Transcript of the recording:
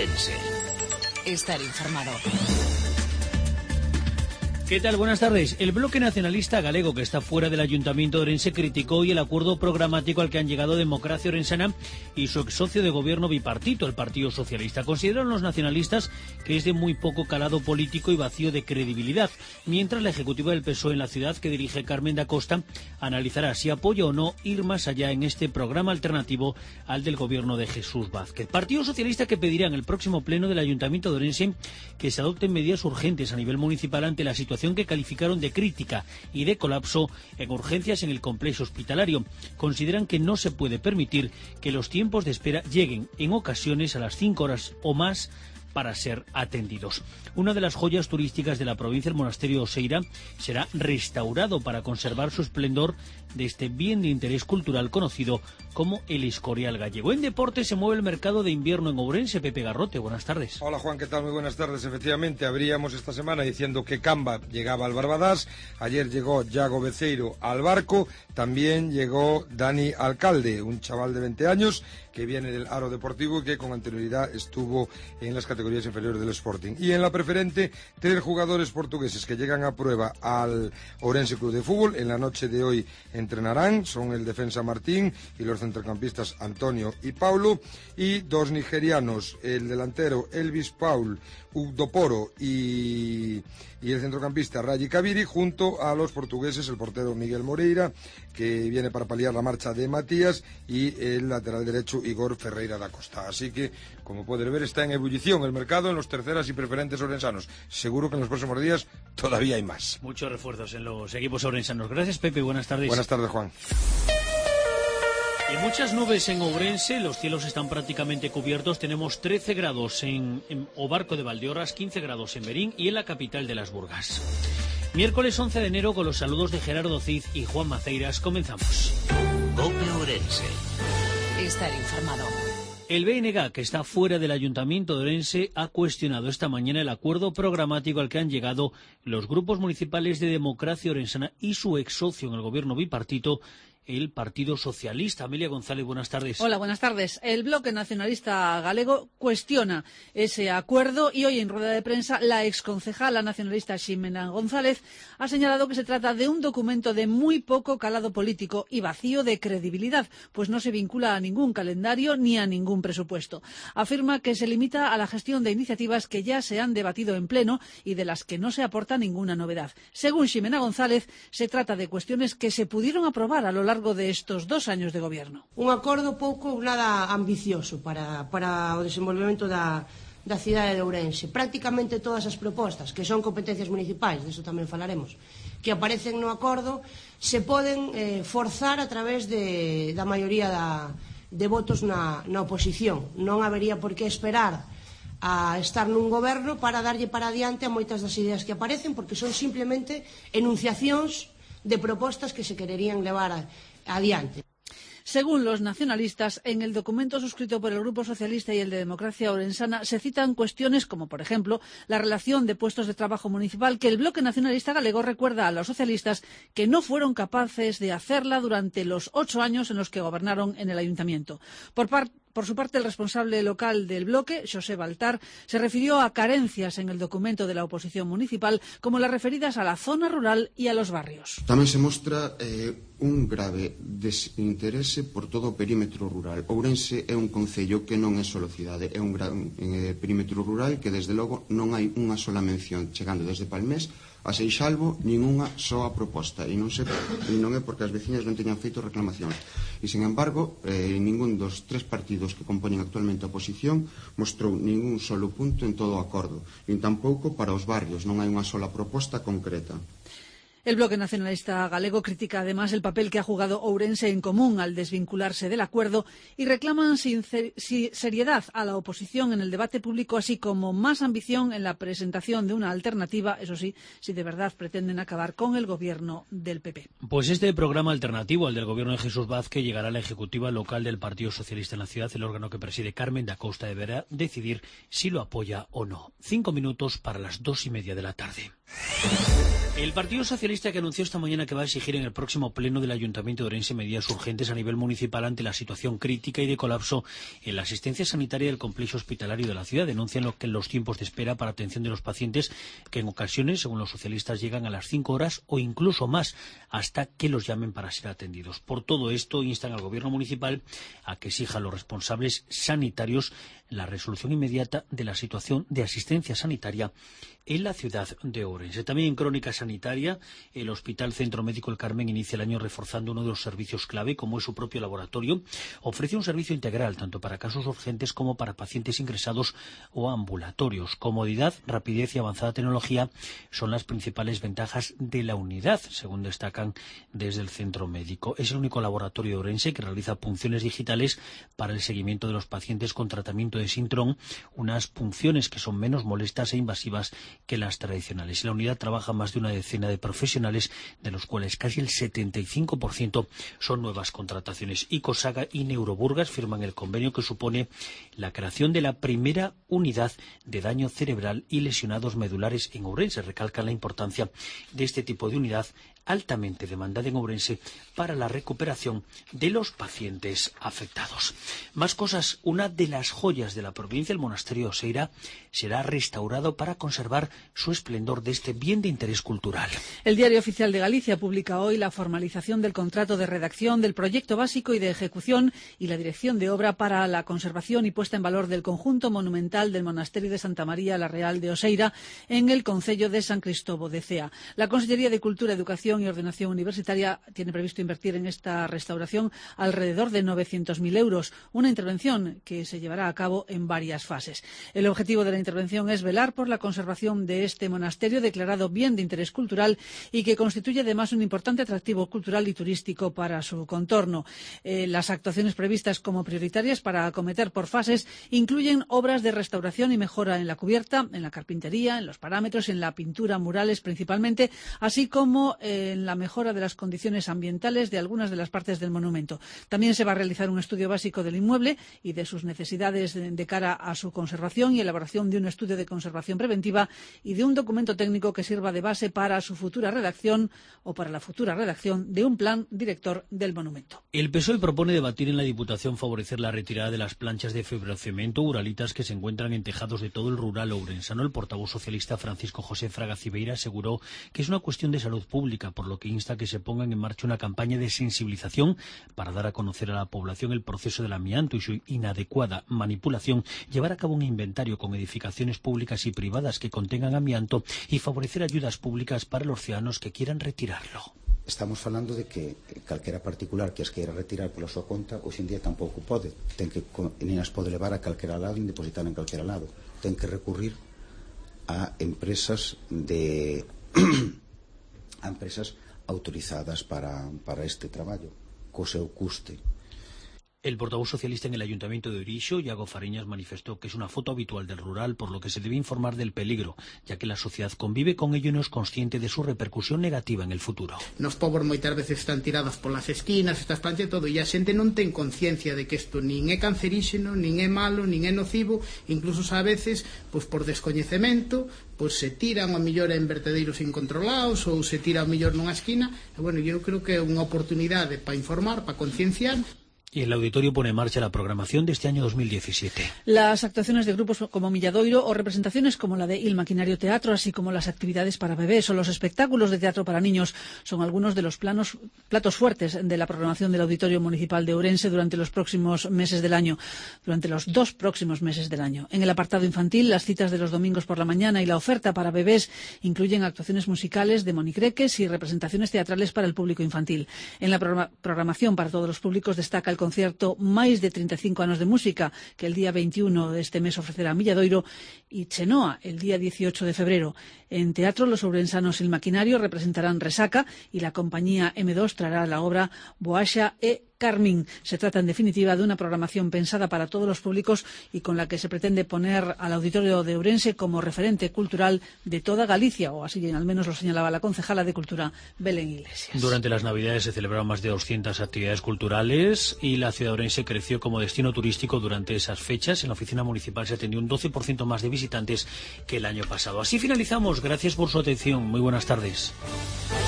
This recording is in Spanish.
Ourense. Estar informado. ¿Qué tal? Buenas tardes. El bloque nacionalista galego, que está fuera del Ayuntamiento de Ourense, criticó hoy el acuerdo programático al que han llegado Democracia Orensana y su ex socio de gobierno bipartito, el Partido Socialista. Consideran los nacionalistas que es de muy poco calado político y vacío de credibilidad, mientras la ejecutiva del PSOE en la ciudad, que dirige Carmen da Costa, analizará si apoya o no ir más allá en este programa alternativo al del gobierno de Jesús Vázquez. Partido Socialista que pedirá en el próximo pleno del Ayuntamiento de Ourense que se adopten medidas urgentes a nivel municipal ante la situación que calificaron de crítica y de colapso en urgencias en el complejo hospitalario. Consideran que no se puede permitir que los tiempos de espera lleguen en ocasiones a las 5 horas o más para ser atendidos. Una de las joyas turísticas de la provincia, el monasterio Oseira, será restaurado para conservar su esplendor de este bien de interés cultural conocido como el Escorial gallego. En deporte se mueve el mercado de invierno en Ourense. Pepe Garrote, buenas tardes. Hola Juan, ¿qué tal? Muy buenas tardes. Efectivamente, abríamos esta semana diciendo que Camba llegaba al Barbadás. Ayer llegó Yago Beceiro al Barco. También llegó Dani Alcalde, un chaval de 20 años que viene del Aro Deportivo y que con anterioridad estuvo en las categorías inferiores del Sporting. Y en la preferente, 3 jugadores portugueses que llegan a prueba al Ourense Club de Fútbol. En la noche de hoy entrenarán, son el defensa Martín y los centrocampistas Antonio y Paulo, y 2 nigerianos, el delantero Elvis Paul Udoporo y el centrocampista Rayi Kabiri, junto a los portugueses, el portero Miguel Moreira, que viene para paliar la marcha de Matías, y el lateral derecho Igor Ferreira da Costa. Así que, como pueden ver, está en ebullición el mercado en los terceras y preferentes orensanos. Seguro que en los próximos días todavía hay más. Muchos refuerzos en los equipos orensanos. Gracias, Pepe. Buenas tardes. Buenas tardes, Juan. Y muchas nubes en Ourense, los cielos están prácticamente cubiertos. Tenemos 13 grados en Obarco de Valdeorras, 15 grados en Berín y en la capital de Las Burgas. Miércoles 11 de enero, con los saludos de Gerardo Cid y Juan Maceiras, comenzamos. COPE Ourense. Estar informado. El BNG, que está fuera del Ayuntamiento de Ourense, ha cuestionado esta mañana el acuerdo programático al que han llegado los grupos municipales de Democracia Orensana y su ex socio en el gobierno bipartito, el Partido Socialista. Amelia González, buenas tardes. Hola, buenas tardes. El bloque nacionalista galego cuestiona ese acuerdo y hoy en rueda de prensa la exconcejala nacionalista Ximena González ha señalado que se trata de un documento de muy poco calado político y vacío de credibilidad, pues no se vincula a ningún calendario ni a ningún presupuesto. Afirma que se limita a la gestión de iniciativas que ya se han debatido en pleno y de las que no se aporta ninguna novedad. Según Ximena González, se trata de cuestiones que se pudieron aprobar a lo largo de estos 2 años de gobierno. Un acordo pouco ou nada ambicioso para o desenvolvemento da cidade de Ourense. Prácticamente todas as propostas, que son competencias municipais, de eso tamén falaremos, que aparecen no acordo, se poden forzar a través da maioría de votos na oposición. Non habería por que esperar a estar nun goberno para darlle para adiante a moitas das ideas que aparecen, porque son simplemente enunciacións de propostas que se quererían levar adiante. Según los nacionalistas, en el documento suscrito por el Grupo Socialista y el de Democracia Orensana se citan cuestiones como, por ejemplo, la relación de puestos de trabajo municipal, que el bloque nacionalista galego recuerda a los socialistas que no fueron capaces de hacerla durante los 8 años en los que gobernaron en el ayuntamiento. Por su parte, el responsable local del bloque, Xosé Baltar, se refirió a carencias en el documento de la oposición municipal, como las referidas a la zona rural y a los barrios. Tamén se mostra un grave desinterese por todo o perímetro rural. Ourense é un concello que non é só cidade, é un gran perímetro rural que, desde logo, non hai unha sola mención, chegando desde Palmés a Seixalbo, ningunha soa proposta, e non é porque as veciñas non teñan feito reclamacións. E, sin embargo, ningún dos 3 partidos que compoñen actualmente a oposición mostrou ningún solo punto en todo o acordo, nin tampouco para os barrios, non hai unha sola proposta concreta. El bloque nacionalista galego critica además el papel que ha jugado Ourense en Común al desvincularse del acuerdo y reclaman seriedad a la oposición en el debate público, así como más ambición en la presentación de una alternativa, eso sí, si de verdad pretenden acabar con el gobierno del PP. Pues este programa alternativo al del gobierno de Jesús Vázquez llegará a la ejecutiva local del Partido Socialista en la ciudad. El órgano que preside Carmen da Costa deberá decidir si lo apoya o no. 5 minutos para las 2:30 de la tarde. El Partido Socialista, que anunció esta mañana que va a exigir en el próximo pleno del Ayuntamiento de Ourense medidas urgentes a nivel municipal ante la situación crítica y de colapso en la asistencia sanitaria del complejo hospitalario de la ciudad, denuncian que los tiempos de espera para atención de los pacientes, que en ocasiones, según los socialistas, llegan a las 5 horas o incluso más, hasta que los llamen para ser atendidos. Por todo esto, instan al Gobierno municipal a que exija a los responsables sanitarios la resolución inmediata de la situación de asistencia sanitaria en la ciudad de Ourense. También en crónica sanitaria, el Hospital Centro Médico El Carmen inicia el año reforzando uno de los servicios clave, como es su propio laboratorio. Ofrece un servicio integral, tanto para casos urgentes como para pacientes ingresados o ambulatorios. Comodidad, rapidez y avanzada tecnología son las principales ventajas de la unidad, según destacan desde el Centro Médico. Es el único laboratorio de Ourense que realiza punciones digitales para el seguimiento de los pacientes con tratamiento de Sintrom, unas punciones que son menos molestas e invasivas que las tradicionales. En la unidad trabaja más de una decena de profesionales, de los cuales casi el 75% son nuevas contrataciones. Icosaga y Neuroburgas firman el convenio que supone la creación de la primera unidad de daño cerebral y lesionados medulares en Ourense. Recalcan la importancia de este tipo de unidad altamente demandada en Ourense para la recuperación de los pacientes afectados. Más cosas. Una de las joyas de la provincia, el monasterio de Oseira, será restaurado para conservar su esplendor de este bien de interés cultural. El Diario Oficial de Galicia publica hoy la formalización del contrato de redacción del proyecto básico y de ejecución y la dirección de obra para la conservación y puesta en valor del conjunto monumental del monasterio de Santa María la Real de Oseira en el concello de San Cristóbal de Cea. La Consellería de Cultura, Educación y Ordenación Universitaria tiene previsto invertir en esta restauración alrededor de 900.000 euros, una intervención que se llevará a cabo en varias fases. El objetivo de la intervención es velar por la conservación de este monasterio declarado bien de interés cultural y que constituye además un importante atractivo cultural y turístico para su contorno. Las actuaciones previstas como prioritarias para acometer por fases incluyen obras de restauración y mejora en la cubierta, en la carpintería, en los parámetros, en la pintura, murales principalmente, así como en la mejora de las condiciones ambientales de algunas de las partes del monumento. También se va a realizar un estudio básico del inmueble y de sus necesidades de cara a su conservación y elaboración de un estudio de conservación preventiva y de un documento técnico que sirva de base para su futura redacción o para la futura redacción de un plan director del monumento. El PSOE propone debatir en la Diputación favorecer la retirada de las planchas de fibrocemento uralitas que se encuentran en tejados de todo el rural ourensano. El portavoz socialista Francisco José Fraga Cibeira aseguró que es una cuestión de salud pública, por lo que insta a que se pongan en marcha una campaña de sensibilización para dar a conocer a la población el proceso del amianto y su inadecuada manipulación, llevar a cabo un inventario con edificaciones públicas y privadas que contengan amianto y favorecer ayudas públicas para los ciudadanos que quieran retirarlo. Estamos falando de que calquera particular que as queira retirar pola súa conta, hoxe en día tampouco pode. Nin as pode levar a calquera lado, nin depositar en calquera lado. Ten que recurrir a empresas a empresas autorizadas para este traballo, co seu custe. El portavoz socialista en el Ayuntamiento de Orixo, Iago Fariñas, manifestó que es una foto habitual del rural, por lo que se debe informar del peligro, ya que la sociedad convive con ello y no es consciente de su repercusión negativa en el futuro. Nos pobos moitas veces están tirados polas esquinas, estas planchas e todo, e a xente non ten conciencia de que isto nin é canceríxeno, nin é malo, nin é nocivo, incluso a veces, pois por descoñecemento, pois se tiran a mellor en vertedeiros incontrolados ou se tira a mellor nunha esquina, e bueno, eu creo que é unha oportunidade para informar, para concienciar. Y el auditorio pone en marcha la programación de este año 2017. Las actuaciones de grupos como Milladoiro o representaciones como la de Il Maquinario Teatro, así como las actividades para bebés o los espectáculos de teatro para niños, son algunos de los platos fuertes de la programación del Auditorio Municipal de Ourense durante los próximos meses del año, durante los 2 próximos meses del año. En el apartado infantil, las citas de los domingos por la mañana y la oferta para bebés incluyen actuaciones musicales de monicreques y representaciones teatrales para el público infantil. En la programación para todos los públicos destaca el concierto Máis de 35 anos de música, que el día 21 de este mes ofrecerá Milladoiro, y Chenoa el día 18 de febrero. En teatro, los ourensanos Il Maquinario representarán Resaca y la compañía M2 traerá la obra Boaxa e Carmín. Se trata, en definitiva, de una programación pensada para todos los públicos y con la que se pretende poner al Auditorio de Ourense como referente cultural de toda Galicia, o así al menos lo señalaba la concejala de Cultura, Belén Iglesias. Durante las Navidades se celebraron más de 200 actividades culturales y la ciudad de Ourense creció como destino turístico durante esas fechas. En la oficina municipal se atendió un 12% más de visitantes que el año pasado. Así finalizamos. Gracias por su atención. Muy buenas tardes.